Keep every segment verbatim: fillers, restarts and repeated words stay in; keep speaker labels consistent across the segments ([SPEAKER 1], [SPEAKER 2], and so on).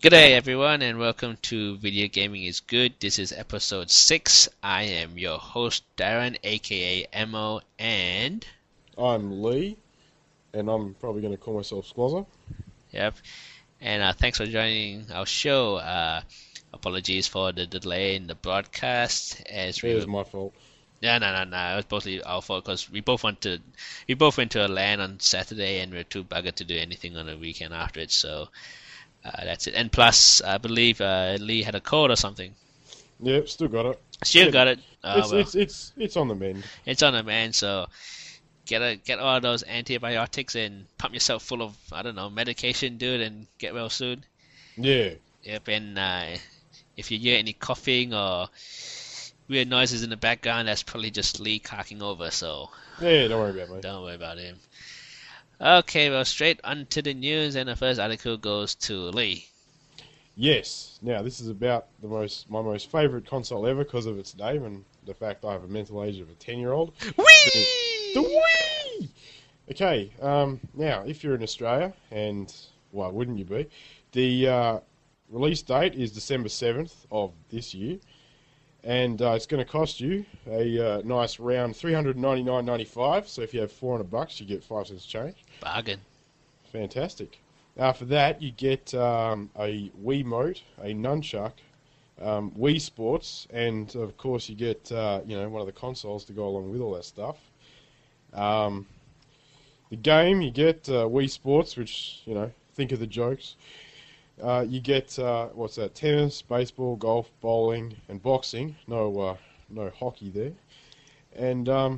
[SPEAKER 1] G'day everyone and welcome to Video Gaming is Good. This is episode six. I am your host Darren aka Mo and
[SPEAKER 2] I'm Lee, and I'm probably going to call myself Squazzer.
[SPEAKER 1] yep. And uh, thanks for joining our show. Uh, apologies for the delay in the broadcast as we
[SPEAKER 2] It
[SPEAKER 1] were
[SPEAKER 2] was my fault.
[SPEAKER 1] no no no no it was mostly our fault because we both went to we both went to a LAN on Saturday and we we're too buggered to do anything on the weekend after it, so uh, that's it. And plus I believe uh, Lee had a cold or something.
[SPEAKER 2] Yep, still got it.
[SPEAKER 1] Still
[SPEAKER 2] It-
[SPEAKER 1] got it. Oh,
[SPEAKER 2] it's
[SPEAKER 1] well.
[SPEAKER 2] it's it's it's on the mend.
[SPEAKER 1] It's on a man, so get a, get all those antibiotics and pump yourself full of I don't know medication, dude, and get well soon.
[SPEAKER 2] Yeah,
[SPEAKER 1] Yep, and uh, if you hear any coughing or weird noises in the background, that's probably just Lee cocking over. So
[SPEAKER 2] yeah. Don't worry about me.
[SPEAKER 1] don't worry about him. Okay, well, straight on to the news, and the first article goes to Lee.
[SPEAKER 2] Yes. Now this is about the most my most favourite console ever because of its name and the fact I have a mental age of a ten-year-old. The
[SPEAKER 1] Whee!
[SPEAKER 2] Wii. Okay. Um. Now, if you're in Australia, and why wouldn't you be? The uh, release date is December seventh of this year. And uh, it's going to cost you a uh, nice round three hundred ninety-nine dollars and ninety-five cents. So if you have four hundred bucks, you get five cents change.
[SPEAKER 1] Bargain.
[SPEAKER 2] Fantastic. After that, you get um, a Wiimote, a nunchuck, um, Wii Sports, and of course you get uh, you know one of the consoles to go along with all that stuff. Um, the game you get uh, Wii Sports, which you know think of the jokes. Uh, you get uh, what's that? Tennis, baseball, golf, bowling, and boxing. No, uh, no hockey there. And um,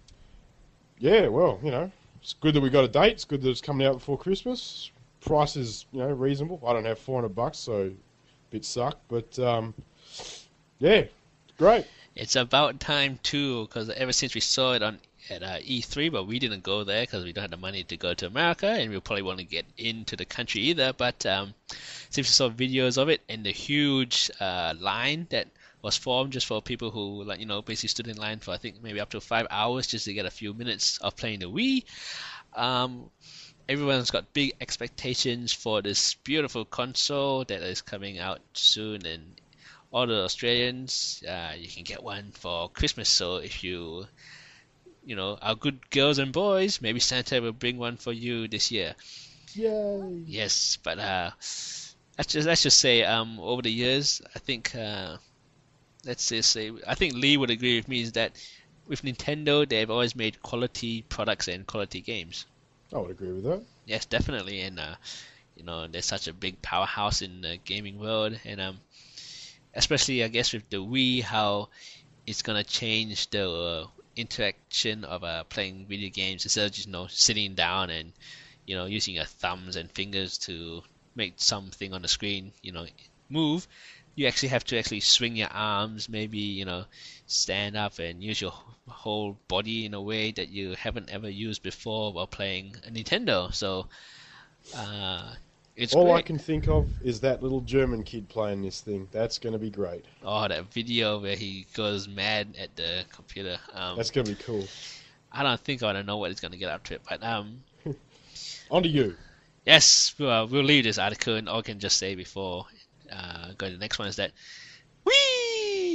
[SPEAKER 2] yeah, well, you know, it's good that we got a date. It's good that it's coming out before Christmas. Price is, you know, reasonable. I don't have four hundred bucks, so a bit suck. But um, yeah, great.
[SPEAKER 1] It's about time too, because ever since we saw it on at uh, E three, but we didn't go there because we don't have the money to go to America, and we probably won't get into the country either. But um, since we saw videos of it and the huge uh, line that was formed just for people who, like, you know, basically stood in line for I think maybe up to five hours just to get a few minutes of playing the Wii. Um, everyone's got big expectations for this beautiful console that is coming out soon, and all the Australians, uh, you can get one for Christmas. So if you, you know, are good girls and boys, maybe Santa will bring one for you this year.
[SPEAKER 2] Yay.
[SPEAKER 1] Yes, but uh, let's just let's just say, um, over the years, I think, uh, let's just say, I think Lee would agree with me is that with Nintendo, they've always made quality products and quality games.
[SPEAKER 2] I would agree with that.
[SPEAKER 1] Yes, definitely, and uh, you know, they're such a big powerhouse in the gaming world, and um. especially I guess with the Wii, how it's gonna change the uh, interaction of uh, playing video games instead of just you know sitting down and you know using your thumbs and fingers to make something on the screen you know move. You actually have to actually swing your arms, maybe you know stand up and use your whole body in a way that you haven't ever used before while playing a Nintendo. So uh, it's
[SPEAKER 2] All
[SPEAKER 1] great.
[SPEAKER 2] I can think of is that little German kid playing this thing. That's going to be great.
[SPEAKER 1] Oh, that video where he goes mad at the computer. Um,
[SPEAKER 2] That's going to be cool.
[SPEAKER 1] I don't think I want to know what he's going to get up to it, but um,
[SPEAKER 2] On to you.
[SPEAKER 1] yes, well, we'll leave this article, and all I can just say before uh, go to the next one is that, whee!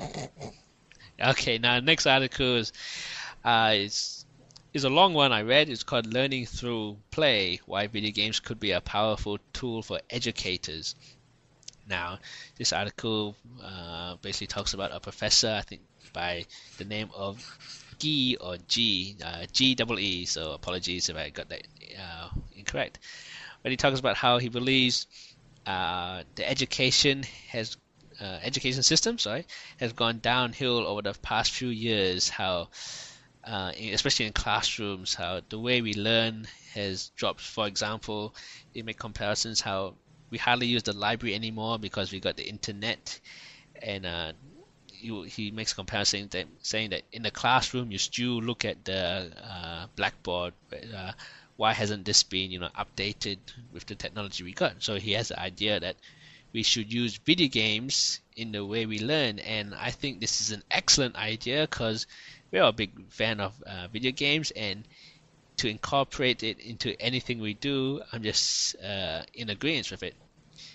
[SPEAKER 1] Okay, now the next article is uh, is is a long one I read. It's called "Learning Through Play: Why Video Games Could Be a Powerful Tool for Educators." Now, this article uh, basically talks about a professor, I think, by the name of Gee or G, uh, G double E. So apologies if I got that uh, incorrect. But he talks about how he believes uh, the education has uh, education system, sorry, has gone downhill over the past few years. How, uh, especially in classrooms, how the way we learn has dropped. For example, they make comparisons how we hardly use the library anymore because we got the internet, and uh, you, he makes a comparison that, saying that in the classroom you still look at the uh, blackboard. Uh, why hasn't this been you know updated with the technology we got? So he has the idea that we should use video games in the way we learn, and I think this is an excellent idea because we're a big fan of uh, video games, and to incorporate it into anything we do, I'm just uh, in agreement with it.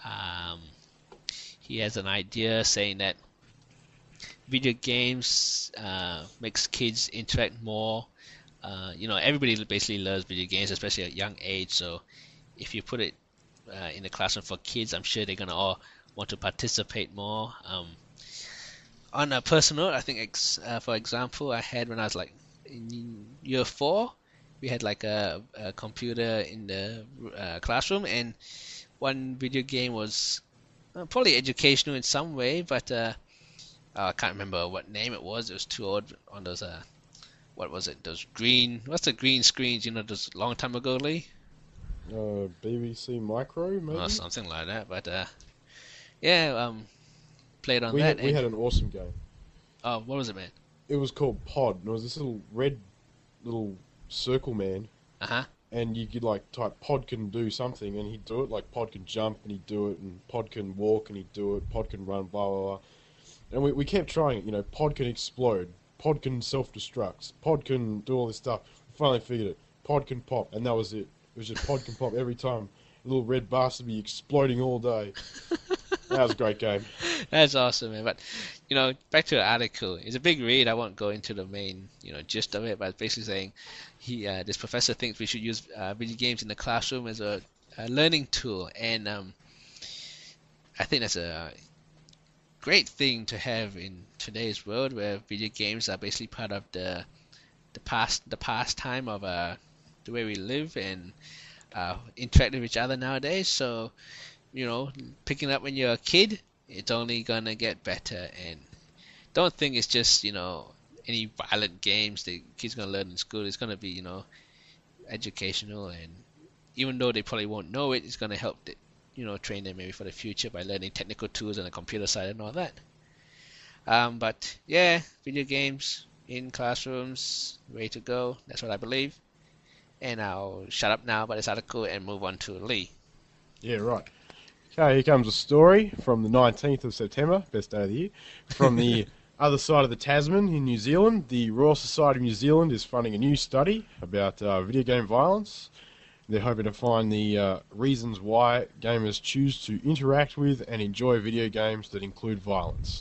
[SPEAKER 1] Um, he has an idea saying that video games uh, makes kids interact more. Uh, you know, everybody basically loves video games, especially at a young age. So if you put it uh, in the classroom for kids, I'm sure they're gonna all want to participate more. Um, on a personal note, I think, ex- uh, for example, I had when I was like in year four, we had like a, a computer in the uh, classroom, and one video game was uh, probably educational in some way, but uh, I can't remember what name it was. It was too old on those. Uh, what was it? Those green. What's the green screens? You know, those long time ago, Lee.
[SPEAKER 2] Uh, B B C Micro, maybe?
[SPEAKER 1] Or something like that. But uh, yeah, um, played on
[SPEAKER 2] we
[SPEAKER 1] that.
[SPEAKER 2] had, we
[SPEAKER 1] and,
[SPEAKER 2] had an awesome game.
[SPEAKER 1] Oh, what was it, man?
[SPEAKER 2] It was called Pod, and it was this little red little circle man.
[SPEAKER 1] Uh huh.
[SPEAKER 2] And you could like type Pod can do something, and he'd do it. Like Pod can jump, and he'd do it, and Pod can walk, and he'd do it. Pod can run, blah blah blah. And we we kept trying it. You know, Pod can explode. Pod can self-destruct. Pod can do all this stuff. We finally figured it. Pod can pop, and that was it. It was just Pod can pop every time. A little red bastard be exploding all day. That was a great game.
[SPEAKER 1] That's awesome, man. But you know, back to the article. It's a big read. I won't go into the main, you know, gist of it. But it's basically saying he, uh, this professor thinks we should use uh, video games in the classroom as a, a learning tool, and um, I think that's a great thing to have in today's world, where video games are basically part of the the past the pastime of uh, the way we live and uh, interact with each other nowadays. So, you know, picking up when you're a kid, it's only gonna get better. And don't think it's just, you know, any violent games that kids gonna learn in school. It's gonna be, you know, educational, and even though they probably won't know it, it's gonna help the, you know, train them maybe for the future by learning technical tools on the computer side and all that. Um, but yeah, video games in classrooms, way to go. That's what I believe. And I'll shut up now about this article and move on to Lee.
[SPEAKER 2] Yeah, right. Okay, here comes a story from the nineteenth of September, best day of the year. From the other side of the Tasman in New Zealand, the Royal Society of New Zealand is funding a new study about uh, video game violence. They're hoping to find the uh, reasons why gamers choose to interact with and enjoy video games that include violence.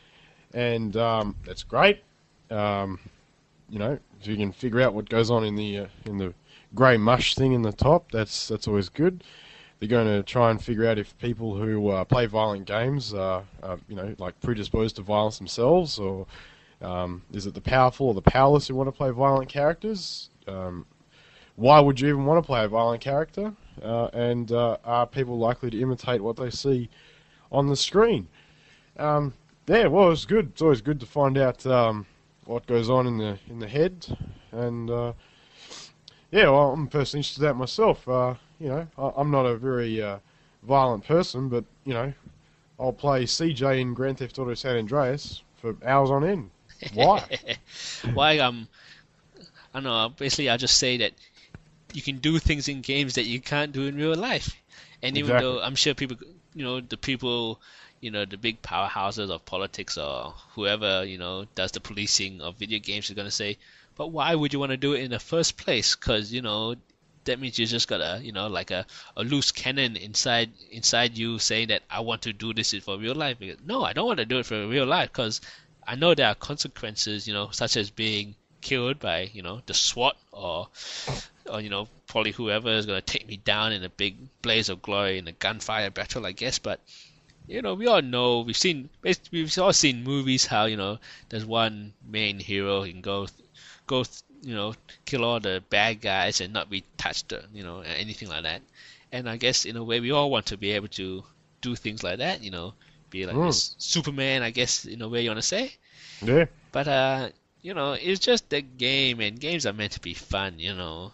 [SPEAKER 2] And um, that's great. Um, you know, if you can figure out what goes on in the uh, in the grey mush thing in the top, that's that's always good. They're going to try and figure out if people who uh, play violent games are, uh, you know, like predisposed to violence themselves, or um, is it the powerful or the powerless who want to play violent characters? Um, why would you even want to play a violent character? Uh, and uh, are people likely to imitate what they see on the screen? Um, yeah, well, it's good. It's always good to find out um, what goes on in the in the head, and uh, yeah, well, I'm personally interested in that myself. Uh, you know, I, I'm not a very uh, violent person, but you know, I'll play C J in Grand Theft Auto San Andreas for hours on end. Why?
[SPEAKER 1] Why? Um, I don't know. Basically, I'll just say that you can do things in games that you can't do in real life. And even
[SPEAKER 2] Exactly.
[SPEAKER 1] though I'm sure people, you know, the people, you know, the big powerhouses of politics or whoever, you know, does the policing of video games is going to say, but why would you want to do it in the first place? Because, you know, that means you just got a, you know, like a, a loose cannon inside inside you saying that I want to do this for real life. Because, no, I don't want to do it for real life because I know there are consequences, you know, such as being killed by, you know, the SWAT or, or you know, probably whoever is going to take me down in a big blaze of glory in a gunfire battle, I guess. But, you know, we all know, we've seen, we've all seen movies how, you know, there's one main hero who can go, go, you know, kill all the bad guys and not be touched, you know, anything like that. And I guess in a way we all want to be able to do things like that, you know, be like
[SPEAKER 2] Mm.
[SPEAKER 1] this Superman, I guess, in a way you want to say.
[SPEAKER 2] Yeah.
[SPEAKER 1] But, uh, you know, it's just a game, and games are meant to be fun, you know.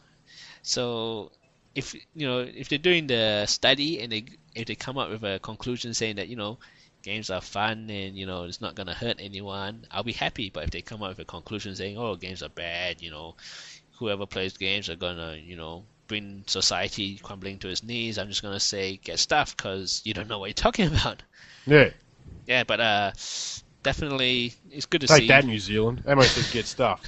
[SPEAKER 1] So, if, you know, if they're doing the study and they if they come up with a conclusion saying that, you know, games are fun and, you know, it's not going to hurt anyone, I'll be happy. But if they come up with a conclusion saying, oh, games are bad, you know, whoever plays games are going to, you know, bring society crumbling to its knees, I'm just going to say, get stuffed because you don't know what you're talking about.
[SPEAKER 2] Yeah.
[SPEAKER 1] Yeah, but, uh, definitely, it's good to
[SPEAKER 2] Take
[SPEAKER 1] see.
[SPEAKER 2] that, New Zealand. They must said get stuffed.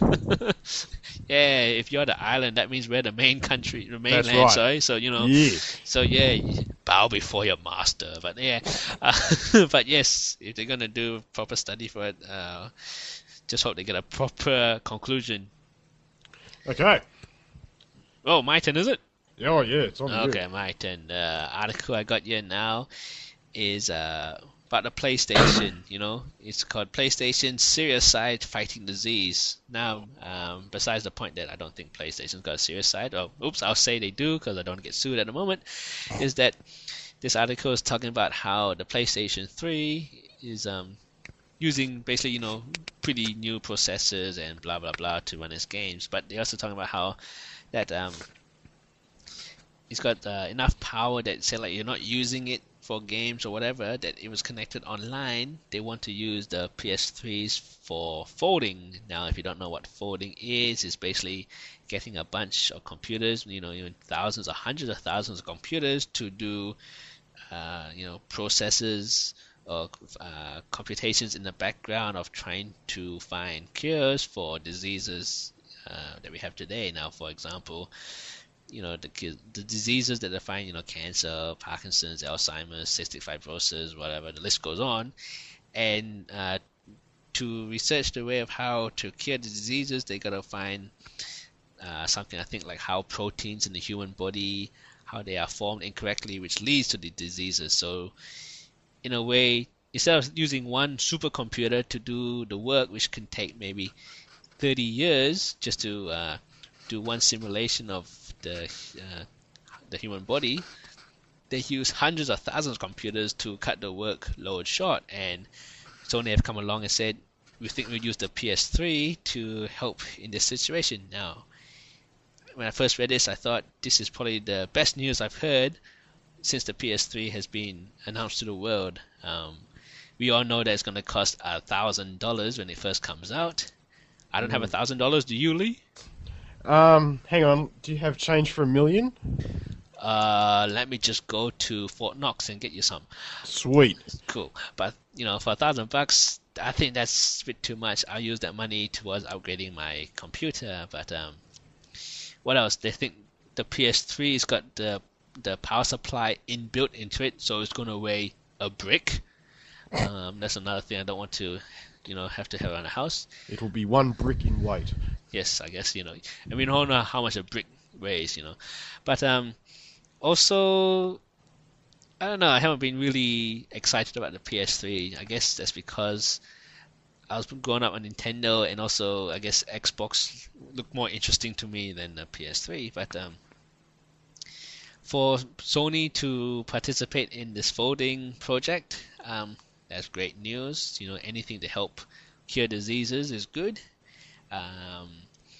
[SPEAKER 1] Yeah, if you're the island, that means we're the main country, the mainland.
[SPEAKER 2] That's right.
[SPEAKER 1] Sorry, so you know.
[SPEAKER 2] Yeah.
[SPEAKER 1] So yeah, you bow before your master. But yeah, uh, but yes, if they're gonna do proper study for it, uh, just hope they get a proper conclusion.
[SPEAKER 2] Okay.
[SPEAKER 1] Oh, my turn, is it?
[SPEAKER 2] Oh, yeah, it's on
[SPEAKER 1] Okay,
[SPEAKER 2] you.
[SPEAKER 1] my turn. The article I got here now is uh, about the PlayStation. You know, it's called PlayStation Serious Side Fighting Disease. Now, um, besides the point that I don't think PlayStation's got a serious side, or oops, I'll say they do because I don't get sued at the moment, is that this article is talking about how the PlayStation three is um, using basically, you know, pretty new processors and blah blah blah to run its games. But they're also talking about how that um, it's got uh, enough power that say like you're not using it for games or whatever, that it was connected online. They want to use the P S threes for folding. Now, if you don't know what folding is, it's basically getting a bunch of computers, you know, even thousands or hundreds of thousands of computers to do, uh, you know, processes or uh, computations in the background of trying to find cures for diseases uh, that we have today. Now, for example, you know, the the diseases that they find, you know, cancer, Parkinson's, Alzheimer's, cystic fibrosis, whatever, the list goes on. And uh, to research the way of how to cure the diseases, they gotta find uh, something, I think, like how proteins in the human body, how they are formed incorrectly, which leads to the diseases. So, in a way, instead of using one supercomputer to do the work, which can take maybe thirty years just to uh, do one simulation of the uh, the human body, they use hundreds of thousands of computers to cut the workload short. And Sony have come along and said, we think we'll use the P S three to help in this situation. Now, when I first read this, I thought this is probably the best news I've heard since the P S three has been announced to the world. Um, we all know that it's going to cost a thousand dollars when it first comes out. I don't mm. have a thousand dollars. Do you, Lee?
[SPEAKER 2] Um, hang on. Do you have change for a million?
[SPEAKER 1] Uh, let me just go to Fort Knox and get you some.
[SPEAKER 2] Sweet.
[SPEAKER 1] Cool. But, you know, for a thousand bucks, I think that's a bit too much. I'll use that money towards upgrading my computer. But, um, what else? They think the P S three's got the the power supply inbuilt into it, so it's going to weigh a brick. Um, that's another thing I don't want to, you know, have to have around the house.
[SPEAKER 2] It will be one brick in weight.
[SPEAKER 1] Yes, I guess, you know. I mean, I don't know how much a brick weighs, you know. But um, also, I don't know, I haven't been really excited about the P S three. I guess that's because I was growing up on Nintendo, and also, I guess, Xbox looked more interesting to me than the P S three. But um, for Sony to participate in this folding project, um, that's great news. You know, anything to help cure diseases is good. Um,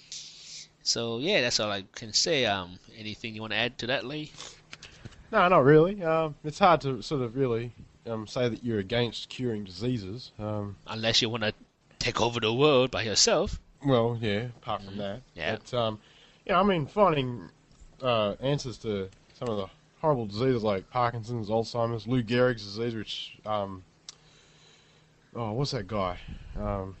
[SPEAKER 1] so yeah, that's all I can say. Um, anything you want to add to that, Lee?
[SPEAKER 2] No, not really. Um, it's hard to sort of really um, say that you're against curing diseases. Um,
[SPEAKER 1] Unless you want to take over the world by yourself.
[SPEAKER 2] Well, yeah, apart from
[SPEAKER 1] mm,
[SPEAKER 2] that.
[SPEAKER 1] Yeah.
[SPEAKER 2] But, um, you know, I mean, finding uh, answers to some of the horrible diseases like Parkinson's, Alzheimer's, Lou Gehrig's disease, which, um, oh, what's that guy? Um,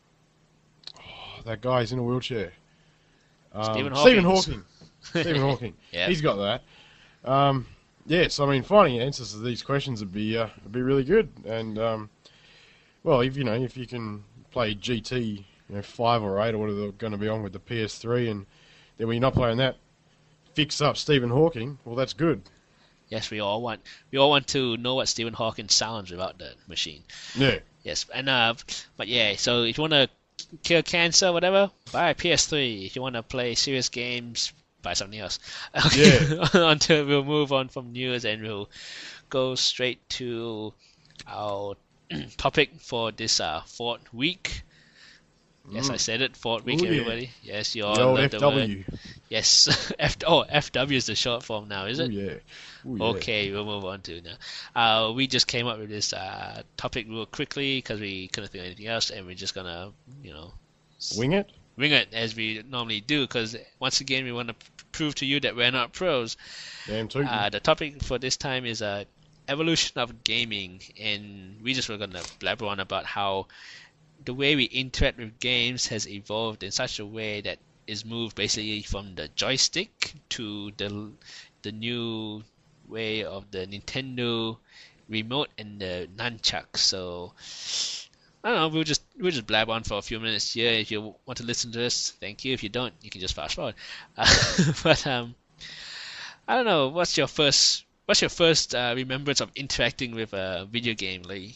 [SPEAKER 2] oh, that guy's in a wheelchair. Um,
[SPEAKER 1] Stephen Hawking.
[SPEAKER 2] Stephen Hawking. Stephen Hawking.
[SPEAKER 1] Yeah.
[SPEAKER 2] He's got that. Um, yes, I mean, finding answers to these questions would be uh, would be really good. And um, well, if you know, if you can play G T, you know, five or eight or whatever they're going to be on with the P S three, and then when you're not playing that, fix up Stephen Hawking. Well, that's good.
[SPEAKER 1] Yes, we all want we all want to know what Stephen Hawking sounds without the machine.
[SPEAKER 2] Yeah.
[SPEAKER 1] Yes, and uh, but yeah, so if you want to cure cancer, whatever, buy a P S three. If you want to play serious games, buy something else. Okay.
[SPEAKER 2] Yeah.
[SPEAKER 1] Until we'll move on from news and we'll go straight to our topic for this uh fourth week. Yes,
[SPEAKER 2] Mm.
[SPEAKER 1] I said it. Fourth week,
[SPEAKER 2] Ooh, yeah.
[SPEAKER 1] everybody. Yes, you all
[SPEAKER 2] The old
[SPEAKER 1] know
[SPEAKER 2] F
[SPEAKER 1] the
[SPEAKER 2] W.
[SPEAKER 1] word. Yes, F. Oh, F W is the short form now, is
[SPEAKER 2] Ooh,
[SPEAKER 1] it?
[SPEAKER 2] yeah. Ooh, yeah.
[SPEAKER 1] Okay, we'll move on to now. Uh, we just came up with this uh, topic real quickly because we couldn't think of anything else, and we're just gonna, you know,
[SPEAKER 2] Wing it?
[SPEAKER 1] wing it as we normally do. Because once again, we want to p- prove to you that we're not pros.
[SPEAKER 2] Damn tootin'.
[SPEAKER 1] Uh, the topic for this time is uh, evolution of gaming, and we just were gonna blabber on about how the way we interact with games has evolved in such a way that is moved basically from the joystick to the the new way of the Nintendo remote and the nunchuck. So I don't know. We'll just we'll just blab on for a few minutes here. If you want to listen to this, thank you. If you don't, you can just fast forward. Uh, but um, I don't know. What's your first What's your first uh, remembrance of interacting with a video game, Lee?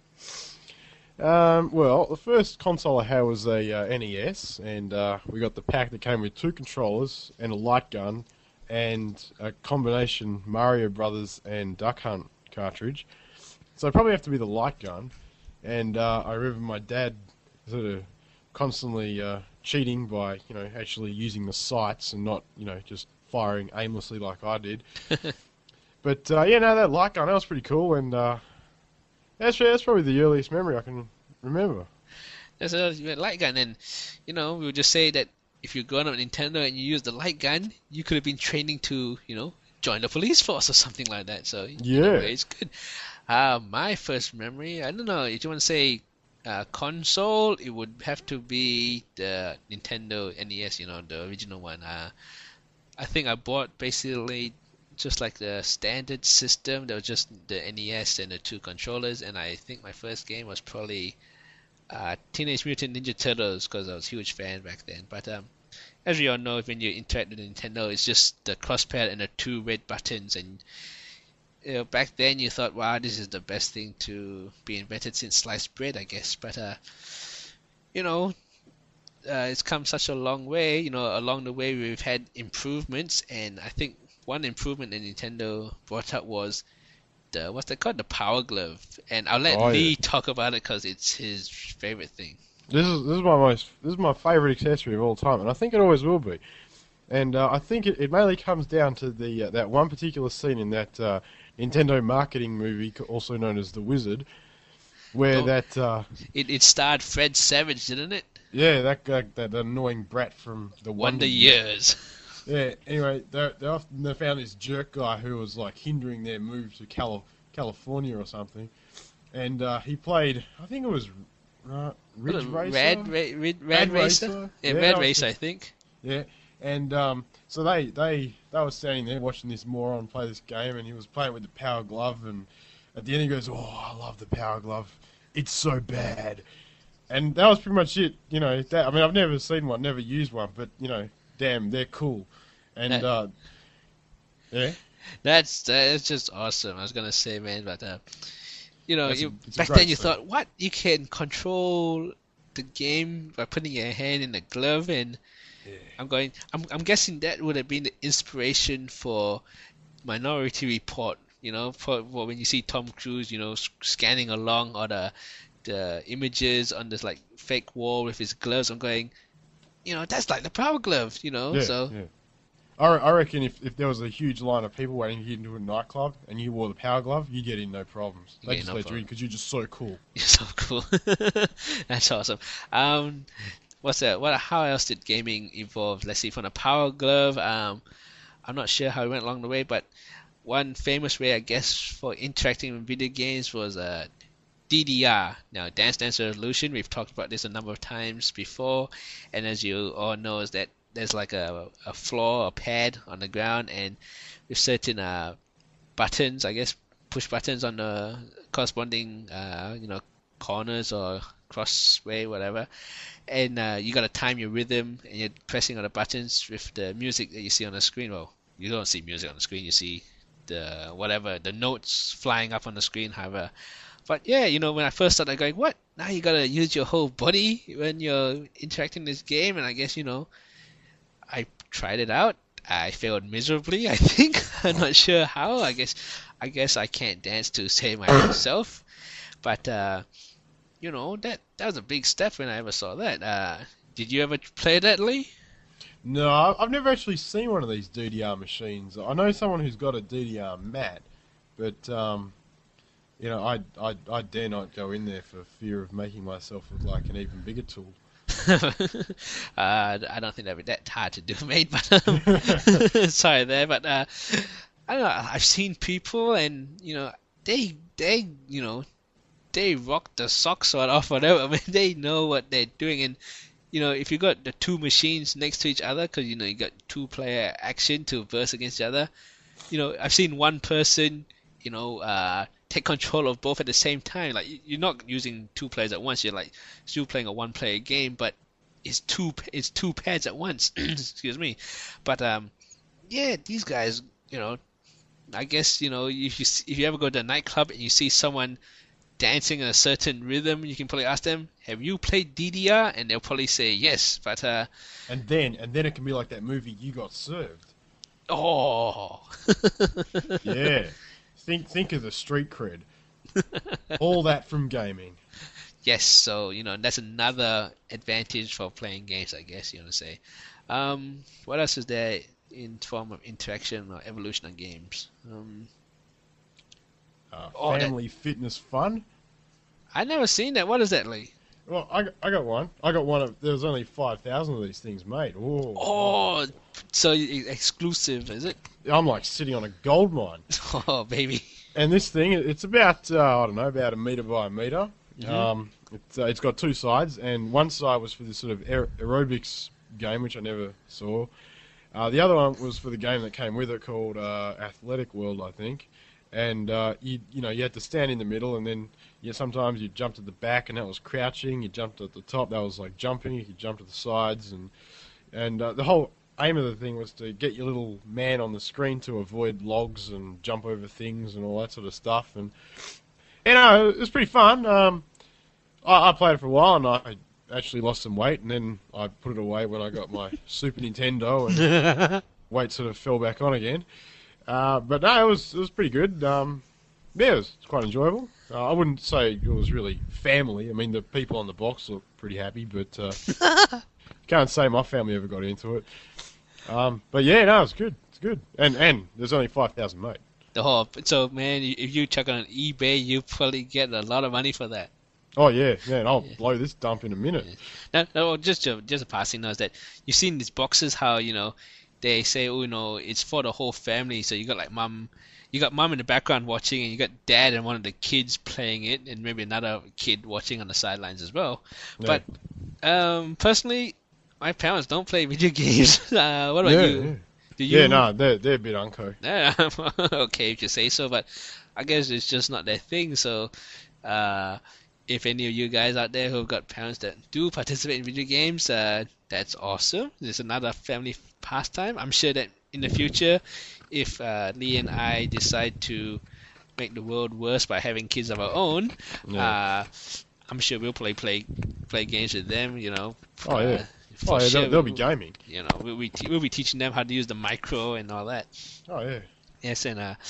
[SPEAKER 2] Um, well, the first console I had was a uh, N E S, and uh, we got the pack that came with two controllers and a light gun, and a combination Mario Brothers and Duck Hunt cartridge. So it'd probably have to be the light gun. And uh, I remember my dad sort of constantly uh, cheating by, you know, actually using the sights and not, you know, just firing aimlessly like I did. But uh, yeah, no, that light gun, that was pretty cool, and uh, that's that's probably the earliest memory I can remember.
[SPEAKER 1] There's a light gun, and you know, we would just say that if you're going on Nintendo and you use the light gun, you could have been training to, you know, join the police force or something like that. So
[SPEAKER 2] yeah,
[SPEAKER 1] anyway, it's good. Uh, my first memory, I don't know, if you want to say uh, console, it would have to be the Nintendo N E S, you know, the original one. Uh, I think I bought basically just like the standard system. There was just the N E S and the two controllers, and I think my first game was probably uh, Teenage Mutant Ninja Turtles, because I was a huge fan back then. But um, as we all know, when you interact with Nintendo, it's just the crosspad and the two red buttons, and you know, back then you thought, wow, this is the best thing to be invented since sliced bread, I guess. But uh, you know, uh, it's come such a long way. You know, along the way we've had improvements, and I think one improvement that Nintendo brought up was the what's that called, the Power Glove, and I'll let
[SPEAKER 2] oh,
[SPEAKER 1] Lee
[SPEAKER 2] yeah.
[SPEAKER 1] talk about it because it's his favorite thing.
[SPEAKER 2] This is this is my most this is my favorite accessory of all time, and I think it always will be. And uh, I think it, it mainly comes down to the uh, that one particular scene in that uh, Nintendo marketing movie, also known as The Wizard, where
[SPEAKER 1] Oh,
[SPEAKER 2] that uh,
[SPEAKER 1] It it starred Fred Savage, didn't it?
[SPEAKER 2] yeah that guy, that annoying brat from the
[SPEAKER 1] Wonder
[SPEAKER 2] Wonder
[SPEAKER 1] Years.
[SPEAKER 2] Yeah, anyway, they they often they found this jerk guy who was like hindering their move to Cali- California or something, and uh, he played, I think it was uh, Ridge Racer.
[SPEAKER 1] Rad, Ra- Rad, Rad,
[SPEAKER 2] Rad
[SPEAKER 1] Racer?
[SPEAKER 2] Racer?
[SPEAKER 1] Yeah,
[SPEAKER 2] Yeah,
[SPEAKER 1] Rad
[SPEAKER 2] I was
[SPEAKER 1] Racer, I
[SPEAKER 2] thinking-
[SPEAKER 1] think.
[SPEAKER 2] Yeah, and um, so they, they they were standing there watching this moron play this game, and he was playing with the Power Glove, and at the end he goes, "Oh, I love the Power Glove. It's so bad." And that was pretty much it. You know, that, I mean, I've never seen one, never used one, but you know, damn, they're cool. And
[SPEAKER 1] That-
[SPEAKER 2] uh, yeah,
[SPEAKER 1] That's that's just awesome. I was gonna say, man, but uh, you know,
[SPEAKER 2] That's a-
[SPEAKER 1] you,
[SPEAKER 2] it's a
[SPEAKER 1] back
[SPEAKER 2] great
[SPEAKER 1] then you
[SPEAKER 2] thing.
[SPEAKER 1] thought, what, you can control the game by putting your hand in the glove, and
[SPEAKER 2] Yeah.
[SPEAKER 1] I'm going. I'm I'm guessing that would have been the inspiration for Minority Report. You know, for, for when you see Tom Cruise, you know, s- scanning along, or the the images on this like fake wall with his gloves. I'm going, you know, that's like the Power Glove. You know,
[SPEAKER 2] yeah,
[SPEAKER 1] so.
[SPEAKER 2] yeah. I, re- I reckon if, if there was a huge line of people waiting to get into a nightclub and you wore the Power Glove, you'd get in no problems.
[SPEAKER 1] You
[SPEAKER 2] They
[SPEAKER 1] get
[SPEAKER 2] just
[SPEAKER 1] no
[SPEAKER 2] let you
[SPEAKER 1] problem.
[SPEAKER 2] in because you're just so cool.
[SPEAKER 1] You're so cool. That's awesome. Um, what's that? What? How else did gaming evolve? Let's see. From a Power Glove, um, I'm not sure how it went along the way, but one famous way, I guess, for interacting with video games was uh, D D R. Now, Dance Dance Revolution. We've talked about this a number of times before, and as you all know, is that there's like a a floor, a pad on the ground, and with certain uh buttons, I guess, push buttons on the corresponding, uh, you know, corners or crossway, whatever. And uh, you got to time your rhythm, and you're pressing on the buttons with the music that you see on the screen. Well, you don't see music on the screen, you see the whatever, the notes flying up on the screen, however. But yeah, you know, when I first started going, what? Now you got to use your whole body when you're interacting this game, and I guess, you know, I tried it out. I failed miserably, I think. I'm not sure how. I guess I guess I can't dance to save myself. But uh, you know, that that was a big step when I ever saw that. Uh, did you ever play that, Lee?
[SPEAKER 2] No, I- I've never actually seen one of these D D R machines. I know someone who's got a D D R mat, but um, you know, I, I I dare not go in there for fear of making myself look like an even bigger tool.
[SPEAKER 1] uh, I don't think that'd be that hard to do, mate. But um, sorry there, but uh, I don't know. I've seen people, and you know, they they you know they rock the socks right off whatever. I mean, they know what they're doing, and you know if you got the two machines next to each other, because you know you got two player action to verse against each other. You know, I've seen one person, you know, uh, take control of both at the same time. Like you're not using two players at once. You're like still playing a one-player game, but it's two it's two pads at once. Excuse me, but um, yeah, these guys, you know, I guess you know if you if you ever go to a nightclub and you see someone dancing in a certain rhythm, you can probably ask them, "Have you played D D R?" And they'll probably say yes. But uh,
[SPEAKER 2] And then, and then it can be like that movie You Got Served.
[SPEAKER 1] oh,
[SPEAKER 2] Yeah. Think, think of the street cred. All that from gaming.
[SPEAKER 1] yes. So you know that's another advantage for playing games, I guess you want to say. Um, what else is there in form of interaction or evolution of games? Um,
[SPEAKER 2] Uh,
[SPEAKER 1] Oh, that-
[SPEAKER 2] family fitness fun.
[SPEAKER 1] I never seen that. What is that, Lee?
[SPEAKER 2] Well, I, got- I got one. I got one of. There was only five thousand of these things made. Ooh.
[SPEAKER 1] Oh, so e- exclusive, is it?
[SPEAKER 2] I'm like sitting on a gold mine.
[SPEAKER 1] Oh, baby.
[SPEAKER 2] And this thing, it's about uh, I don't know, about a meter by a meter.
[SPEAKER 1] Mhm.
[SPEAKER 2] Um, it's uh, it's got two sides, and one side was for this sort of aer- aerobics game, which I never saw. Uh, the other one was for the game that came with it, called uh, Athletic World, I think. And uh, you you know you had to stand in the middle, and then you sometimes you jumped at the back, and that was crouching. You jumped at the top, that was like jumping. You could jump to the sides, and and uh, the whole aim of the thing was to get your little man on the screen to avoid logs and jump over things and all that sort of stuff. And you know it was pretty fun. Um, I, I played it for a while, and I actually lost some weight, and then I put it away when I got my Super Nintendo, and weight sort of fell back on again. Uh, but no, it was it was pretty good. Um, yeah, it was quite enjoyable. Uh, I wouldn't say it was really family. I mean, the people on the box look pretty happy, but uh, can't say my family ever got into it. Um, but yeah, no, it's good. It's good. And and there's only five thousand made.
[SPEAKER 1] Oh, so man, if you check on eBay, you probably get a lot of money for that.
[SPEAKER 2] Oh yeah, yeah. And I'll
[SPEAKER 1] Yeah.
[SPEAKER 2] blow this dump in a minute.
[SPEAKER 1] Yeah. No, no, just a, just a passing note is that you've seen these boxes how you know they say, oh, you know, it's for the whole family. So you got like mum, you got mum in the background watching, and you got dad and one of the kids playing it, and maybe another kid watching on the sidelines as well.
[SPEAKER 2] Yeah.
[SPEAKER 1] But um, personally, my parents don't play video games. Uh, what about
[SPEAKER 2] yeah,
[SPEAKER 1] you?
[SPEAKER 2] yeah.
[SPEAKER 1] Do you?
[SPEAKER 2] Yeah, no, they're they're a bit unco.
[SPEAKER 1] Yeah, okay, if you say so, but I guess it's just not their thing. So, uh, if any of you guys out there who've got parents that do participate in video games, uh, that's awesome. It's another family pastime. I'm sure that in the future, if uh, Lee and I decide to make the world worse by having kids of our own,
[SPEAKER 2] Yeah.
[SPEAKER 1] uh, I'm sure we'll play play play games with them. You know.
[SPEAKER 2] Oh, yeah.
[SPEAKER 1] Uh, for
[SPEAKER 2] Oh yeah,
[SPEAKER 1] sure,
[SPEAKER 2] they'll, they'll be
[SPEAKER 1] we'll-
[SPEAKER 2] gaming.
[SPEAKER 1] You know, we'll be te- we'll be teaching them how to use the micro and all that.
[SPEAKER 2] Oh yeah.
[SPEAKER 1] Yes, and uh,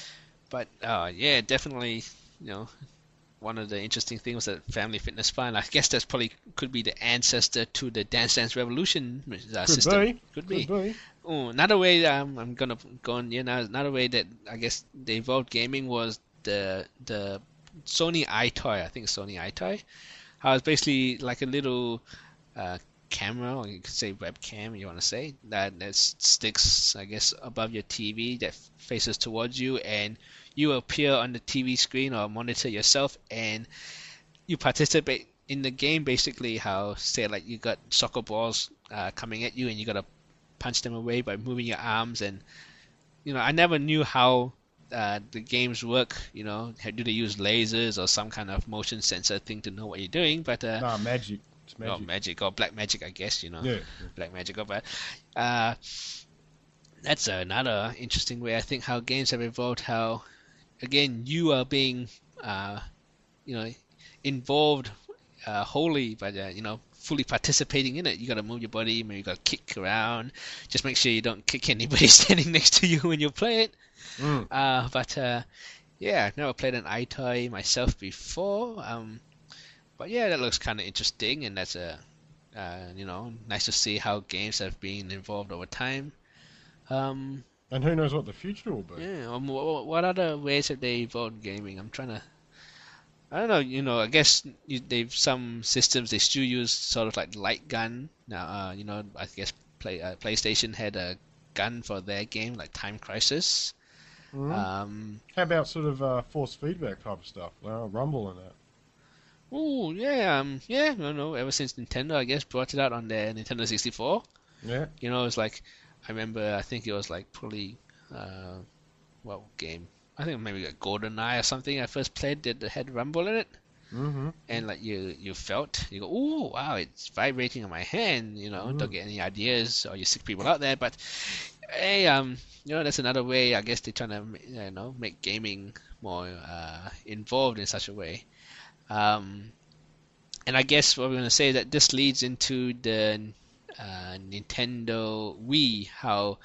[SPEAKER 1] but uh, yeah, definitely, you know, one of the interesting things that Family Fitness Fun. I guess that's probably could be the ancestor to the Dance Dance Revolution uh,
[SPEAKER 2] Could
[SPEAKER 1] system.
[SPEAKER 2] be.
[SPEAKER 1] Could be.
[SPEAKER 2] Could be.
[SPEAKER 1] Oh, another way um, I'm gonna go on. You know, another way that I guess they evolved gaming was the the Sony iToy. I think it's Sony iToy. How it's basically like a little uh, camera, or you could say webcam, you want to say, that, that sticks, I guess, above your T V that faces towards you, and you appear on the T V screen or monitor yourself, and you participate in the game. Basically, how say like you got soccer balls uh, coming at you, and you gotta punch them away by moving your arms. And you know, I never knew how uh, the games work. You know, do they use lasers or some kind of motion sensor thing to know what you're doing? But uh,
[SPEAKER 2] Nah, magic. It's
[SPEAKER 1] well,
[SPEAKER 2] magic.
[SPEAKER 1] magic or black magic, I guess, you know.
[SPEAKER 2] Yeah.
[SPEAKER 1] Black magic, or but uh, that's another interesting way. I think how games have evolved. How again you are being, uh, you know, involved uh, wholly, but uh, you know, fully participating in it. You got to move your body, maybe you got to kick around. Just make sure you don't kick anybody standing next to you when you play it.
[SPEAKER 2] Mm.
[SPEAKER 1] Uh, but uh, yeah, I've never played an iToy myself before. Um, but yeah, that looks kind of interesting, and that's a, uh, you know, nice to see how games have been evolved over time. Um,
[SPEAKER 2] And who knows what the future will be?
[SPEAKER 1] yeah. Um, what, what other ways have they evolved gaming? I'm trying to. I don't know. You know, I guess you, they've some systems they still use sort of like light gun. Now, uh, you know, I guess play uh, PlayStation had a gun for their game, like Time Crisis.
[SPEAKER 2] Mm.
[SPEAKER 1] Um,
[SPEAKER 2] How about sort of uh, force feedback type of stuff, uh, Rumble and that?
[SPEAKER 1] oh yeah, um, yeah, no, no. Ever since Nintendo, I guess, brought it out on their Nintendo sixty-four.
[SPEAKER 2] Yeah.
[SPEAKER 1] You know, it's like I remember. I think it was like probably uh, what game? I think maybe like GoldenEye or something. I first played that had Rumble in it.
[SPEAKER 2] Mm-hmm.
[SPEAKER 1] And like you, you felt, you go, oh wow, it's vibrating on my hand. You know,
[SPEAKER 2] Mm.
[SPEAKER 1] don't get any ideas, or you sick people out there. But hey, um, you know, that's another way. I guess they're trying to, you know, make gaming more uh, involved in such a way. Um, and I guess what we're gonna say is that this leads into the uh, Nintendo Wii, how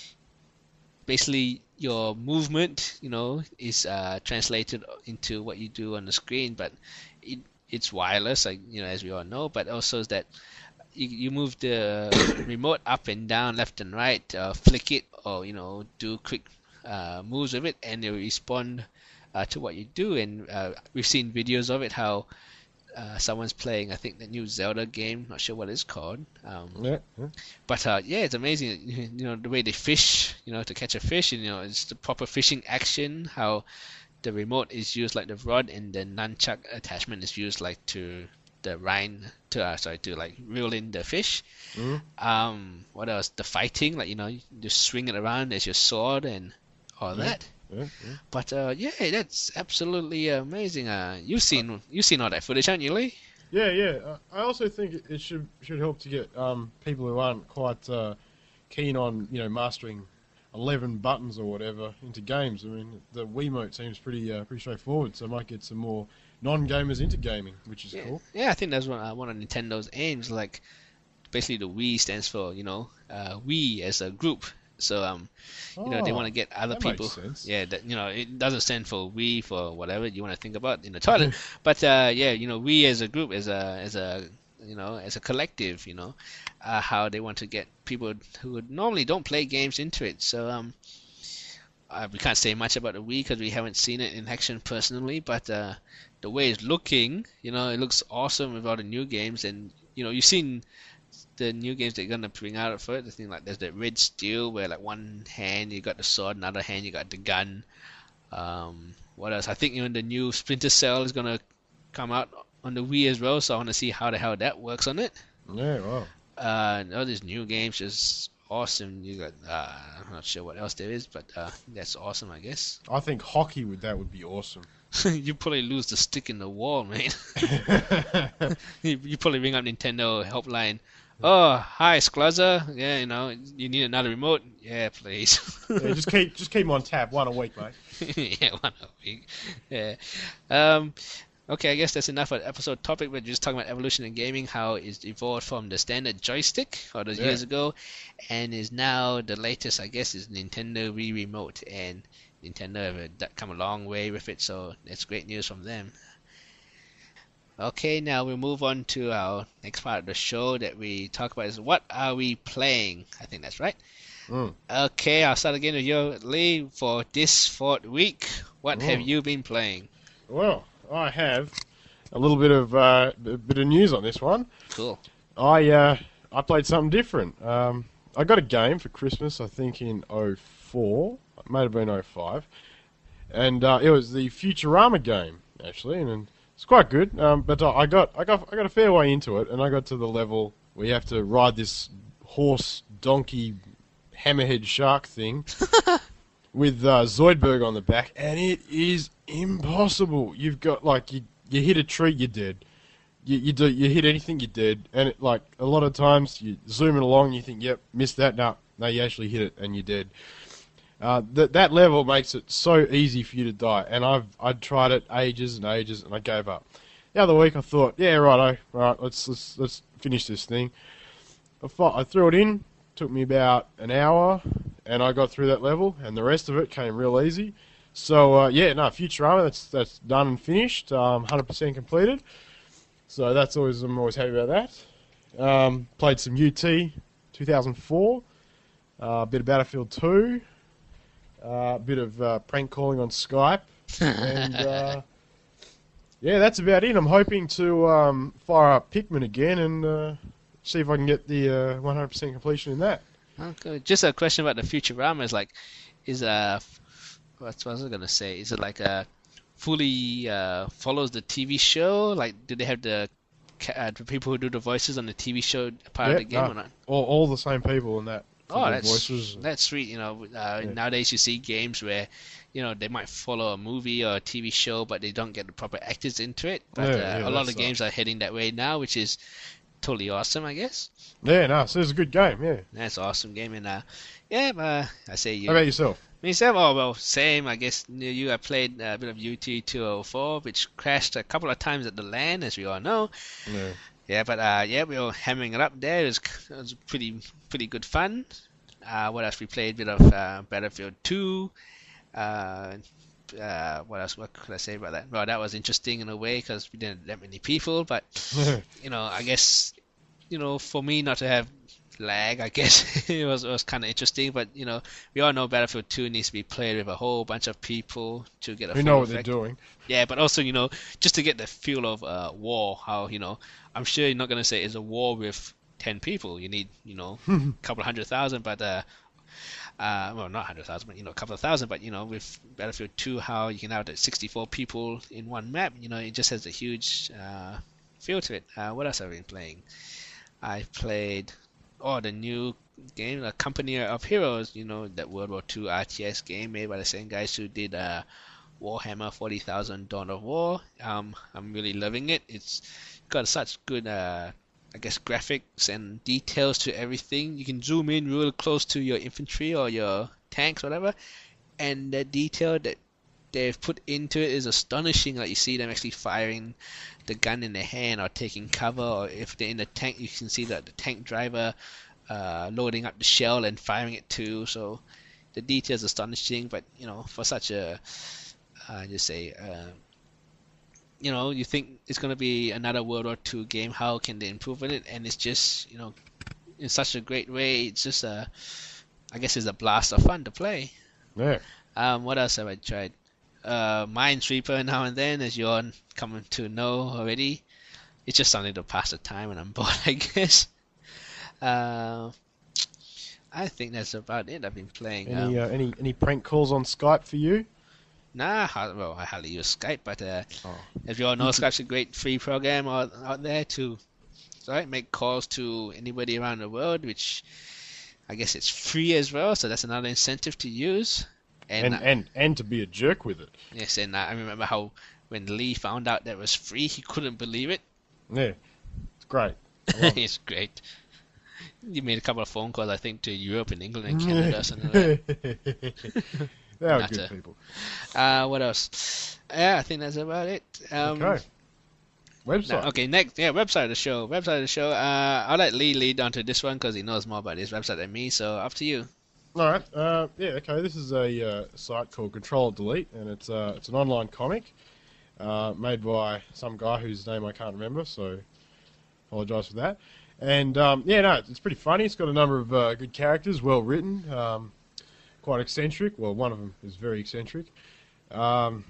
[SPEAKER 1] basically your movement, you know, is uh, translated into what you do on the screen, but it, it's wireless, like you know, as we all know. But also is that you, you move the remote up and down, left and right, uh, flick it, or you know, do quick uh, moves with it, and it will respond uh, to what you do. And uh, we've seen videos of it, how uh, someone's playing, I think, the new Zelda game. Not sure what it's called. Um,
[SPEAKER 2] Yeah. yeah.
[SPEAKER 1] but uh, yeah, it's amazing. You know, the way they fish, you know, to catch a fish. You know, it's the proper fishing action. How the remote is used like the rod, and the nunchuck attachment is used like to the line to uh, sorry to like reel in the fish.
[SPEAKER 2] Mm.
[SPEAKER 1] Um, what else? The fighting, like you know, you just swing it around as your sword and all
[SPEAKER 2] Yeah.
[SPEAKER 1] that.
[SPEAKER 2] Yeah. yeah.
[SPEAKER 1] But uh, yeah, that's absolutely amazing. Uh, you've seen you've seen all that footage, haven't you, Lee?
[SPEAKER 2] Yeah, yeah. Uh, I also think it- it should should help to get um, people who aren't quite uh, keen on you know mastering eleven buttons or whatever into games. I mean, the Wiimote seems pretty uh, pretty straightforward, so I might get some more non-gamers into gaming, which is
[SPEAKER 1] Yeah,
[SPEAKER 2] cool.
[SPEAKER 1] yeah. I think that's one uh, one of Nintendo's aims. Like basically, the Wii stands for you know uh, we as a group. So um, you know, they
[SPEAKER 2] Oh,
[SPEAKER 1] want to get other
[SPEAKER 2] that
[SPEAKER 1] people.
[SPEAKER 2] makes sense.
[SPEAKER 1] Yeah, that you know, it doesn't stand for we for whatever you want to think about in the toilet. But uh, yeah, you know, we as a group, as a as a you know, as a collective, you know, uh, how they want to get people who would normally don't play games into it. So um, uh, we can't say much about the Wii because we haven't seen it in action personally. But uh, the way it's looking, you know, it looks awesome with all the new games, and you know, you've seen the new games they're gonna bring out for it. The thing like there's that Red Steel where like one hand you got the sword, another hand you got the gun. Um, what else? I think even the new Splinter Cell is gonna come out on the Wii as well. So I want to see how the hell that works on it.
[SPEAKER 2] Yeah, wow.
[SPEAKER 1] Uh, and all these new games just awesome. You got uh, I'm not sure what else there is, but uh, that's awesome, I guess.
[SPEAKER 2] I think hockey with that would be awesome.
[SPEAKER 1] You probably lose the stick in the wall, man. you, you probably ring up Nintendo helpline. Oh, hi, Skluzer. Yeah, you know, you need another remote? Yeah, please.
[SPEAKER 2] Yeah, just keep just keep them on tap, one a week, mate.
[SPEAKER 1] Yeah, one a week. Yeah. Um, okay, I guess that's enough for the episode topic. We're just talking about evolution in gaming, how it's evolved from the standard joystick all those
[SPEAKER 2] Yeah.
[SPEAKER 1] years ago, and is now the latest, I guess, is Nintendo Wii Remote. And Nintendo have uh, come a long way with it, so that's great news from them. Okay, now we'll move on to our next part of the show that we talk about is what are we playing? I think that's right.
[SPEAKER 2] Mm.
[SPEAKER 1] Okay, I'll start again with you, Lee, for this fourth week. What have
[SPEAKER 2] Mm.
[SPEAKER 1] you been playing?
[SPEAKER 2] Well, I have a little bit of uh, a bit of news on this one.
[SPEAKER 1] Cool.
[SPEAKER 2] I uh, I played something different. Um, I got a game for Christmas, I think in oh four. It may have been oh five. And uh, it was the Futurama game, actually, and, and it's quite good. Um, but I I got I got I got a fair way into it, and I got to the level where you have to ride this horse, donkey, hammerhead shark thing with uh, Zoidberg on the back, and it is impossible. You've got like you you hit a tree, you're dead. You you do you hit anything, you're dead. And it, like a lot of times, you zoom it along, and you think, yep, missed that. No, no, you actually hit it, and you're dead. Uh, that that level makes it so easy for you to die, and I've I'd tried it ages and ages, and I gave up. The other week I thought, yeah, righto, right, let's let's let's finish this thing. I, fought, I threw it in, took me about an hour, and I got through that level, and the rest of it came real easy. So uh, yeah, no, Futurama, that's that's done and finished, um, one hundred percent completed. So that's always I'm always happy about that. Um, played some U T two thousand four, uh, a bit of Battlefield two. A uh, bit of uh, prank calling on Skype, and uh, yeah, that's about it. I'm hoping to um, fire up Pikmin again and uh, see if I can get the uh, one hundred percent completion in that.
[SPEAKER 1] Okay. Just a question about the Futurama is like, is uh, what was I gonna say? Is it like a fully uh, follows the T V show? Like, do they have the ca- uh, the people who do the voices on the T V show part of
[SPEAKER 2] Yeah,
[SPEAKER 1] the game
[SPEAKER 2] no,
[SPEAKER 1] or not?
[SPEAKER 2] all, all the same people in that for
[SPEAKER 1] Oh,
[SPEAKER 2] the
[SPEAKER 1] that's
[SPEAKER 2] voices.
[SPEAKER 1] that's sweet. You know, uh,
[SPEAKER 2] Yeah.
[SPEAKER 1] nowadays you see games where, you know, they might follow a movie or a T V show, but they don't get the proper actors into it. But
[SPEAKER 2] Yeah,
[SPEAKER 1] uh,
[SPEAKER 2] yeah,
[SPEAKER 1] a
[SPEAKER 2] that
[SPEAKER 1] lot of
[SPEAKER 2] sucks.
[SPEAKER 1] games are heading that way now, which is totally awesome, I guess.
[SPEAKER 2] Yeah, no, so it's a good game. Yeah.
[SPEAKER 1] That's an awesome game, and uh, yeah, uh, I say you.
[SPEAKER 2] How about yourself?
[SPEAKER 1] Myself, oh well, same. I guess near you, I played a bit of U T two oh four, which crashed a couple of times at the LAN, as we all know.
[SPEAKER 2] Yeah.
[SPEAKER 1] Yeah, but uh, yeah, we were hammering it up there. It was, it was pretty pretty good fun. Uh, what else? We played a bit of uh, Battlefield two. Uh, uh, what else? What could I say about that? Well, that was interesting in a way because we didn't have that many people. But you know, I guess you know, for me not to have lag, I guess it was it was kind of interesting. But you know, we all know Battlefield two needs to be played with a whole bunch of people to get a
[SPEAKER 2] Who
[SPEAKER 1] full
[SPEAKER 2] know what
[SPEAKER 1] effect.
[SPEAKER 2] they're doing?
[SPEAKER 1] Yeah, but also, you know, just to get the feel of uh, war, how, you know, I'm sure you're not going to say it's a war with ten people. You need, you know, a couple of hundred thousand, but, uh, uh, well, not hundred thousand, but, you know, a couple of thousand, but, you know, with Battlefield two, how you can have the sixty-four people in one map, you know, it just has a huge uh, feel to it. Uh, what else have I been playing? I played, oh, the new game, the Company of Heroes, you know, that World War two R T S game made by the same guys who did, uh, Warhammer forty thousand Dawn of War. Um, I'm really loving it. It's got such good, uh, I guess, graphics and details to everything. You can zoom in real close to your infantry or your tanks, whatever, and the detail that they've put into it is astonishing. Like you see them actually firing the gun in their hand or taking cover, or if they're in the tank, you can see that the tank driver uh, loading up the shell and firing it too. So the details are astonishing. But you know, for such a I just say, uh, you know, you think it's going to be another World War two game. How can they improve on it? And it's just, you know, in such a great way. It's just a, I guess it's a blast of fun to play.
[SPEAKER 2] Yeah.
[SPEAKER 1] Um, what else have I tried? Uh, Minesweeper now and then, as you're coming to know already. It's just something to pass the time when I'm bored, I guess. Uh, I think that's about it. I've been playing.
[SPEAKER 2] Any
[SPEAKER 1] um,
[SPEAKER 2] uh, any any prank calls on Skype for you?
[SPEAKER 1] Nah, I- well, I hardly use Skype, but uh,
[SPEAKER 2] Oh.
[SPEAKER 1] as you all know, Skype's a great free program out, out there to sorry, make calls to anybody around the world, which I guess it's free as well, so that's another incentive to use.
[SPEAKER 2] And
[SPEAKER 1] And,
[SPEAKER 2] and and to be a jerk with it.
[SPEAKER 1] yes, and I remember how when Lee found out that it was free, he couldn't believe it.
[SPEAKER 2] Yeah. It's great. I love it.
[SPEAKER 1] It's great. You made a couple of phone calls, I think, to Europe and England and Canada, or something like that.
[SPEAKER 2] They are
[SPEAKER 1] Not
[SPEAKER 2] good
[SPEAKER 1] a-
[SPEAKER 2] people.
[SPEAKER 1] Uh, what else? Yeah, I think that's about it. Um,
[SPEAKER 2] Okay. Website.
[SPEAKER 1] No, okay, next, yeah, website of the show. Website of the show. Uh, I'll let Lee lead onto this one because he knows more about his website than me. So up to you.
[SPEAKER 2] All right. Uh, yeah. Okay. This is a uh, site called Control Delete, and it's uh, it's an online comic uh, made by some guy whose name I can't remember. So apologise for that. And um, yeah, no, it's pretty funny. It's got a number of uh, good characters, well written, um, quite eccentric. Well, one of them is very eccentric. Um,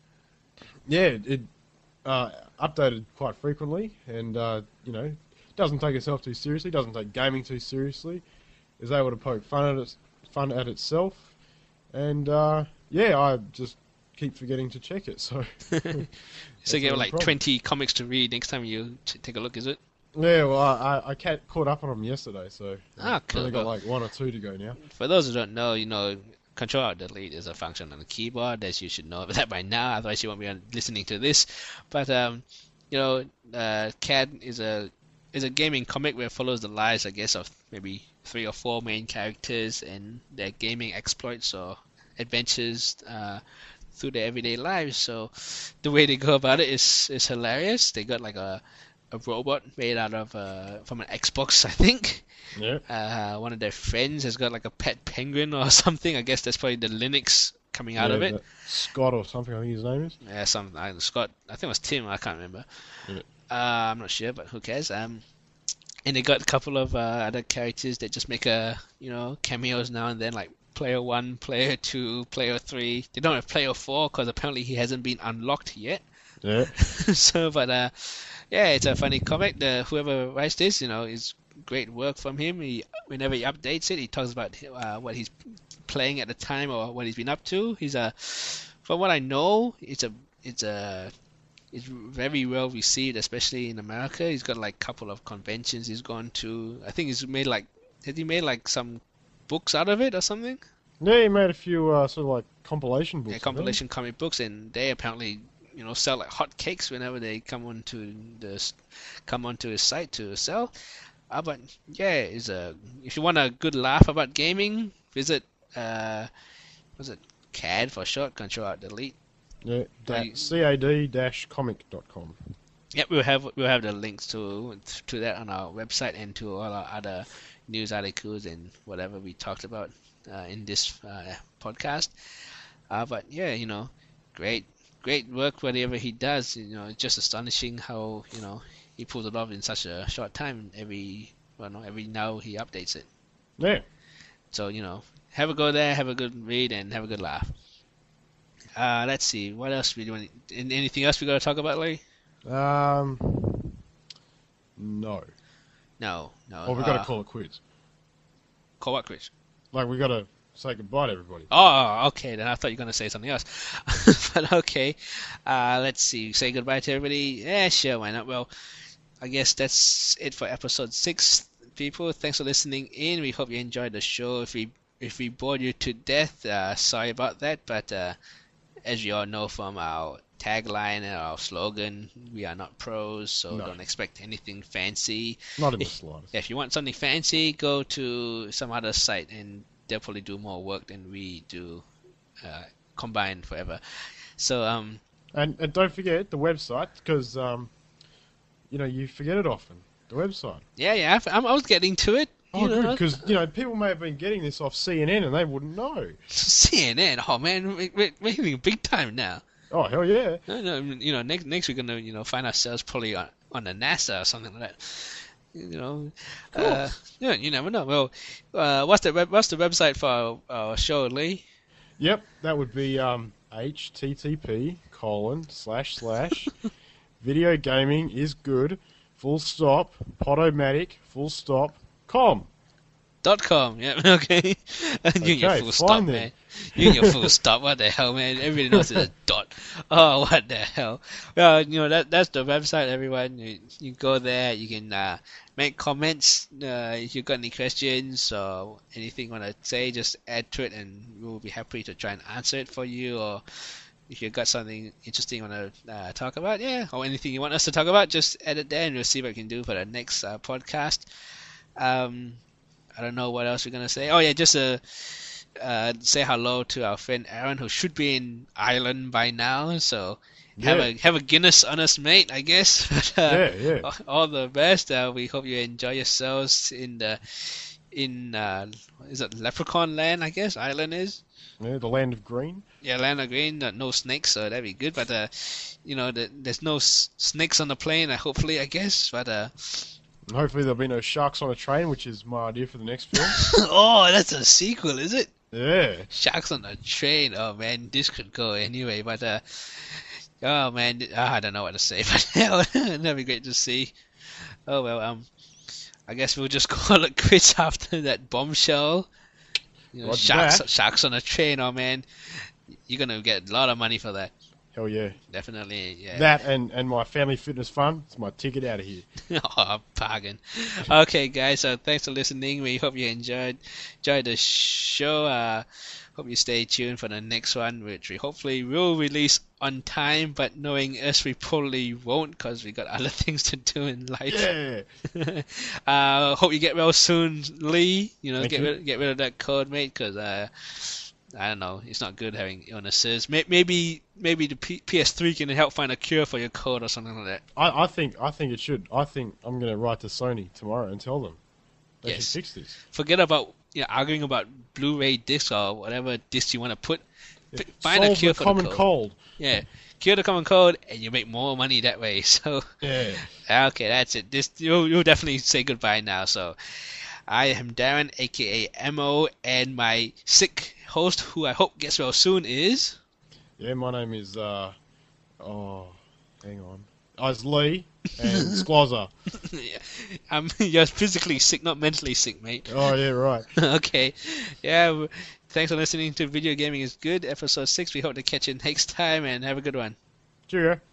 [SPEAKER 2] yeah, it, it uh, updated quite frequently, and uh, you know, doesn't take itself too seriously. Doesn't take gaming too seriously. Is able to poke fun at it, fun at itself, and uh, yeah, I just keep forgetting to check it. So
[SPEAKER 1] So
[SPEAKER 2] That's
[SPEAKER 1] you get
[SPEAKER 2] not a
[SPEAKER 1] like
[SPEAKER 2] problem.
[SPEAKER 1] twenty comics to read next time you t- take a look, is it?
[SPEAKER 2] yeah, well, I, I, I ca- caught up on them yesterday, so
[SPEAKER 1] Ah,
[SPEAKER 2] I've
[SPEAKER 1] cool.
[SPEAKER 2] only got
[SPEAKER 1] Well-
[SPEAKER 2] like one or two to go now.
[SPEAKER 1] For those who don't know, you know, Control Alt Delete is a function on the keyboard, as you should know that by now. Otherwise, you won't be on- listening to this. But um, you know, uh, C A D is a is a gaming comic where it follows the lives, I guess, of maybe three or four main characters and their gaming exploits or adventures uh, through their everyday lives. So the way they go about it is is hilarious. They got like a a robot made out of uh, from an Xbox, I think.
[SPEAKER 2] Yeah,
[SPEAKER 1] Uh, one of their friends has got like a pet penguin or something. I guess that's probably the Linux coming out
[SPEAKER 2] yeah,
[SPEAKER 1] of it.
[SPEAKER 2] that Scott or something, I think his name is.
[SPEAKER 1] Yeah, some I, Scott. I think it was Tim. I can't remember.
[SPEAKER 2] Yeah.
[SPEAKER 1] Uh, I'm not sure, but who cares? Um, and they got a couple of uh, other characters that just make a you know cameos now and then, like Player One, Player Two, Player Three. They don't have Player Four because apparently he hasn't been unlocked yet.
[SPEAKER 2] Yeah,
[SPEAKER 1] So, but uh, yeah, it's a funny comic. The whoever writes this, you know, is great work from him. He whenever he updates it, he talks about uh, what he's playing at the time or what he's been up to. He's a, from what I know, it's a it's a it's very well received, especially in America. He's got like a couple of conventions he's gone to. I think he's made like has he made like some books out of it or something?
[SPEAKER 2] Yeah, he made a few uh, sort of like compilation books.
[SPEAKER 1] Yeah, compilation comic books, and they apparently you know sell like hot cakes whenever they come onto the come onto his site to sell. Uh, but yeah, is a if you want a good laugh about gaming, visit uh, what's it C A D for short, Control Alt Delete.
[SPEAKER 2] Yeah, cad comic dot com.
[SPEAKER 1] Yep, we'll have we'll have the links to to that on our website and to all our other news articles and whatever we talked about uh, in this uh, podcast. Uh, but yeah, you know, great great work whatever he does. You know, it's just astonishing how you know he pulls it off in such a short time. Every well, no, every now he updates it.
[SPEAKER 2] Yeah.
[SPEAKER 1] So you know, have a go there, have a good read, and have a good laugh. Uh, let's see, what else we doing? Anything else we got to talk about, Larry?
[SPEAKER 2] Um, no.
[SPEAKER 1] No, no.
[SPEAKER 2] Well, we've
[SPEAKER 1] uh,
[SPEAKER 2] got to call it quits.
[SPEAKER 1] Call what, Chris?
[SPEAKER 2] Like, we've got to say goodbye to everybody.
[SPEAKER 1] Oh, okay, then I thought you were going to say something else. But okay, uh, let's see, say goodbye to everybody. Yeah, sure, why not? Well, I guess that's it for episode six, people. Thanks for listening in. We hope you enjoyed the show. If we if we bored you to death, uh, sorry about that, but uh, as you all know from our tagline and our slogan, we are not pros, so
[SPEAKER 2] No.
[SPEAKER 1] don't expect anything fancy.
[SPEAKER 2] Not in the
[SPEAKER 1] If,
[SPEAKER 2] slightest.
[SPEAKER 1] if you want something fancy, go to some other site and they'll probably do more work than we do uh, combined forever. So, um,
[SPEAKER 2] And, and don't forget the website, because, um, you know, you forget it often. The website.
[SPEAKER 1] yeah, yeah, I, I was getting to it.
[SPEAKER 2] Oh,
[SPEAKER 1] You
[SPEAKER 2] good,
[SPEAKER 1] know,
[SPEAKER 2] because, you know, people may have been getting this off C N N and they wouldn't know.
[SPEAKER 1] C N N. Oh man, we- we're, we're hitting big time now.
[SPEAKER 2] Oh, hell yeah.
[SPEAKER 1] No, no, you know, next next we're gonna you know find ourselves probably on, on the NASA or something like that. You know,
[SPEAKER 2] Cool.
[SPEAKER 1] uh, yeah, you never know. Well, uh, what's the web, what's the website for our, our show, Lee?
[SPEAKER 2] Yep, that would be um, H T T P colon slash slash video gaming is good full stop Podomatic full stop com.
[SPEAKER 1] Dot com. Yeah. Okay. You and your
[SPEAKER 2] Okay,
[SPEAKER 1] full
[SPEAKER 2] fine
[SPEAKER 1] stop,
[SPEAKER 2] then.
[SPEAKER 1] man. You and your full stop. What the hell, man? Everybody knows it's a dot. Oh, what the hell? Well, you know that that's the website. Everyone, you, you go there. You can uh, make comments. Uh, if you got any questions or anything you want to say, just add to it, and we'll be happy to try and answer it for you. Or if you got something interesting you want to uh, talk about, yeah, or anything you want us to talk about, just add it there, and we'll see what we can do for the next uh, podcast. Um. I don't know what else we're gonna say. Oh yeah, just uh, uh, say hello to our friend Aaron, who should be in Ireland by now. So have
[SPEAKER 2] Yeah.
[SPEAKER 1] a have a Guinness on us, mate. I guess. But, uh,
[SPEAKER 2] Yeah, yeah.
[SPEAKER 1] All the best. Uh, we hope you enjoy yourselves in the in uh, is it Leprechaun Land? I guess Ireland is.
[SPEAKER 2] Yeah, the land of green.
[SPEAKER 1] Yeah, land of green. Uh, no snakes, so that'd be good. But uh, you know, the, there's no s- snakes on the plane. Uh, hopefully, I guess. But uh.
[SPEAKER 2] And hopefully there'll be no sharks on a train, which is my idea for the next film.
[SPEAKER 1] Oh, that's a sequel, is it?
[SPEAKER 2] Yeah.
[SPEAKER 1] Sharks on a train. Oh man, this could go anyway. But uh, oh man, I don't know what to say. But that'd be great to see. Oh well, um, I guess we'll just call it quits after that bombshell. You know,
[SPEAKER 2] Roger
[SPEAKER 1] sharks,
[SPEAKER 2] that.
[SPEAKER 1] sharks on a train. Oh man, you're gonna get a lot of money for that.
[SPEAKER 2] Hell yeah.
[SPEAKER 1] Definitely, yeah.
[SPEAKER 2] That and, and my family fitness fund. It's my ticket out of here.
[SPEAKER 1] Oh, bargain. Okay, guys. So thanks for listening. We hope you enjoyed enjoyed the show. Uh, hope you stay tuned for the next one, which we hopefully will release on time. But knowing us, we probably won't, because we got other things to do in life.
[SPEAKER 2] Yeah.
[SPEAKER 1] uh, hope you get well soon, Lee. You know,
[SPEAKER 2] Thank
[SPEAKER 1] get
[SPEAKER 2] you.
[SPEAKER 1] rid get rid of that cold, mate, because uh, I don't know, it's not good having illnesses. May- Maybe maybe the P- PS3 can help find a cure for your cold or something like that.
[SPEAKER 2] I, I think I think it should. I think I'm going to write to Sony tomorrow and tell them they
[SPEAKER 1] Yes.
[SPEAKER 2] should fix this.
[SPEAKER 1] Forget about you know, arguing about Blu-ray discs or whatever disc you want to put. F- find
[SPEAKER 2] Solve
[SPEAKER 1] a cure
[SPEAKER 2] the
[SPEAKER 1] for
[SPEAKER 2] common
[SPEAKER 1] the cold.
[SPEAKER 2] cold.
[SPEAKER 1] Yeah, cure the common cold, and you make more money that way. So
[SPEAKER 2] Yeah.
[SPEAKER 1] okay, that's it. This you'll, you'll definitely say goodbye now. So I am Darren, aka M O, and my sick host, who I hope gets well soon, is.
[SPEAKER 2] Yeah, my name is, uh, oh, hang on. I was Lee, and Squazza.
[SPEAKER 1] Yeah. Um, you're physically sick, not mentally sick, mate.
[SPEAKER 2] Oh yeah, right.
[SPEAKER 1] Okay. Yeah. w- Thanks for listening to Video Gaming is Good, episode six. We hope to catch you next time and have a good one.
[SPEAKER 2] Cheerio.